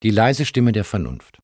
Die leise Stimme der Vernunft.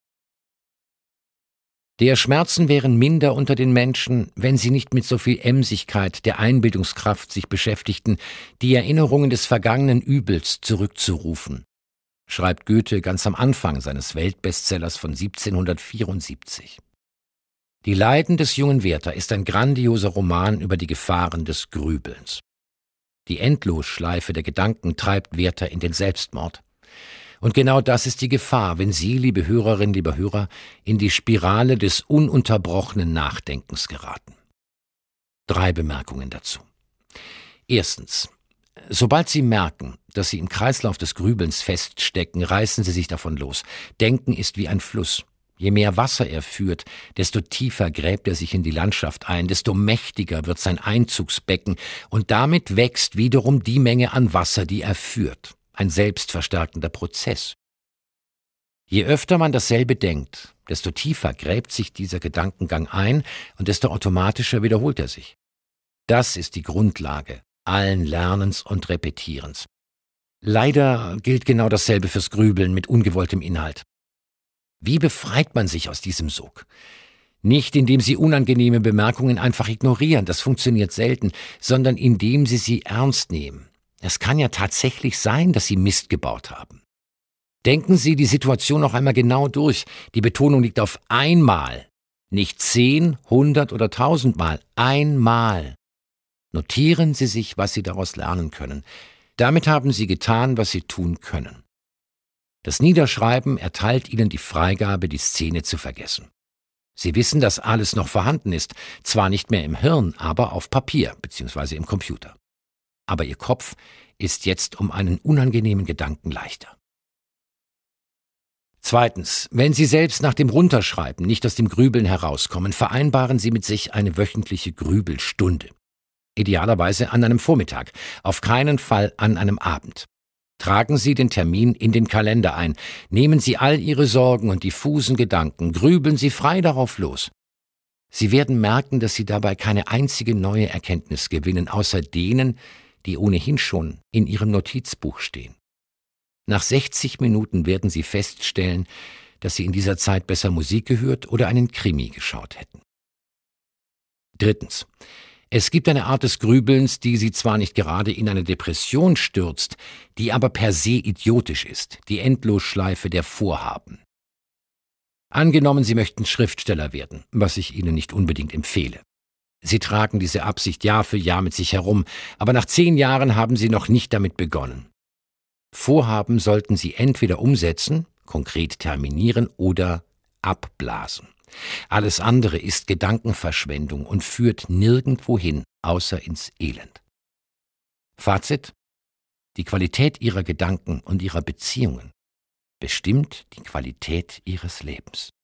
Der Schmerzen wären minder unter den Menschen, wenn sie nicht mit so viel Emsigkeit der Einbildungskraft sich beschäftigten, die Erinnerungen des vergangenen Übels zurückzurufen, schreibt Goethe ganz am Anfang seines Weltbestsellers von 1774. Die Leiden des jungen Werther ist ein grandioser Roman über die Gefahren des Grübelns. Die Endlosschleife der Gedanken treibt Werther in den Selbstmord. Und genau das ist die Gefahr, wenn Sie, liebe Hörerinnen, lieber Hörer, in die Spirale des ununterbrochenen Nachdenkens geraten. 3 Bemerkungen dazu. Erstens. Sobald Sie merken, dass Sie im Kreislauf des Grübelns feststecken, reißen Sie sich davon los. Denken ist wie ein Fluss. Je mehr Wasser er führt, desto tiefer gräbt er sich in die Landschaft ein, desto mächtiger wird sein Einzugsbecken und damit wächst wiederum die Menge an Wasser, die er führt. Ein selbstverstärkender Prozess. Je öfter man dasselbe denkt, desto tiefer gräbt sich dieser Gedankengang ein und desto automatischer wiederholt er sich. Das ist die Grundlage allen Lernens und Repetierens. Leider gilt genau dasselbe fürs Grübeln mit ungewolltem Inhalt. Wie befreit man sich aus diesem Sog? Nicht, indem Sie unangenehme Bemerkungen einfach ignorieren, das funktioniert selten, sondern indem Sie sie ernst nehmen. Es kann ja tatsächlich sein, dass Sie Mist gebaut haben. Denken Sie die Situation noch einmal genau durch. Die Betonung liegt auf einmal. Nicht 10, 100 oder 1000 Mal. Einmal. Notieren Sie sich, was Sie daraus lernen können. Damit haben Sie getan, was Sie tun können. Das Niederschreiben erteilt Ihnen die Freigabe, die Szene zu vergessen. Sie wissen, dass alles noch vorhanden ist. Zwar nicht mehr im Hirn, aber auf Papier bzw. im Computer. Aber Ihr Kopf ist jetzt um einen unangenehmen Gedanken leichter. Zweitens, wenn Sie selbst nach dem Runterschreiben nicht aus dem Grübeln herauskommen, vereinbaren Sie mit sich eine wöchentliche Grübelstunde. Idealerweise an einem Vormittag, auf keinen Fall an einem Abend. Tragen Sie den Termin in den Kalender ein, nehmen Sie all Ihre Sorgen und diffusen Gedanken, grübeln Sie frei darauf los. Sie werden merken, dass Sie dabei keine einzige neue Erkenntnis gewinnen, außer denen, die ohnehin schon in Ihrem Notizbuch stehen. Nach 60 Minuten werden Sie feststellen, dass Sie in dieser Zeit besser Musik gehört oder einen Krimi geschaut hätten. Drittens. Es gibt eine Art des Grübelns, die Sie zwar nicht gerade in eine Depression stürzt, die aber per se idiotisch ist, die Endlosschleife der Vorhaben. Angenommen, Sie möchten Schriftsteller werden, was ich Ihnen nicht unbedingt empfehle. Sie tragen diese Absicht Jahr für Jahr mit sich herum, aber nach 10 Jahren haben Sie noch nicht damit begonnen. Vorhaben sollten Sie entweder umsetzen, konkret terminieren oder abblasen. Alles andere ist Gedankenverschwendung und führt nirgendwo hin, außer ins Elend. Fazit: Die Qualität Ihrer Gedanken und Ihrer Beziehungen bestimmt die Qualität Ihres Lebens.